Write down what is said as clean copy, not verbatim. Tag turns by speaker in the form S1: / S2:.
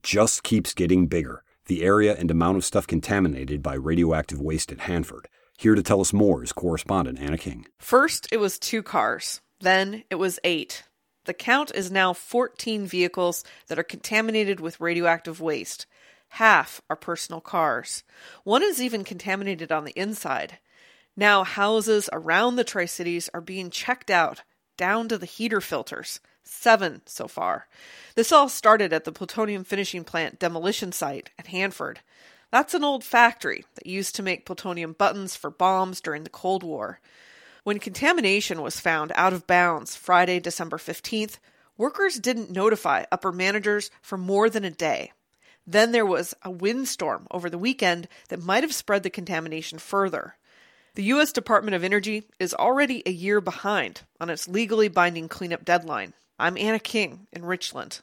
S1: just keeps getting bigger. The area and amount of stuff contaminated by radioactive waste at Hanford. Here to tell us more is correspondent Anna King.
S2: First, it was 2 cars. Then, it was 8. The count is now 14 vehicles that are contaminated with radioactive waste. Half are personal cars. One is even contaminated on the inside. Now, houses around the Tri-Cities are being checked out, down to the heater filters. 7 so far. This all started at the plutonium finishing plant demolition site at Hanford. That's an old factory that used to make plutonium buttons for bombs during the Cold War. When contamination was found out of bounds Friday, December 15th, workers didn't notify upper managers for more than a day. Then there was a windstorm over the weekend that might have spread the contamination further. The U.S. Department of Energy is already a year behind on its legally binding cleanup deadline. I'm Anna King in Richland.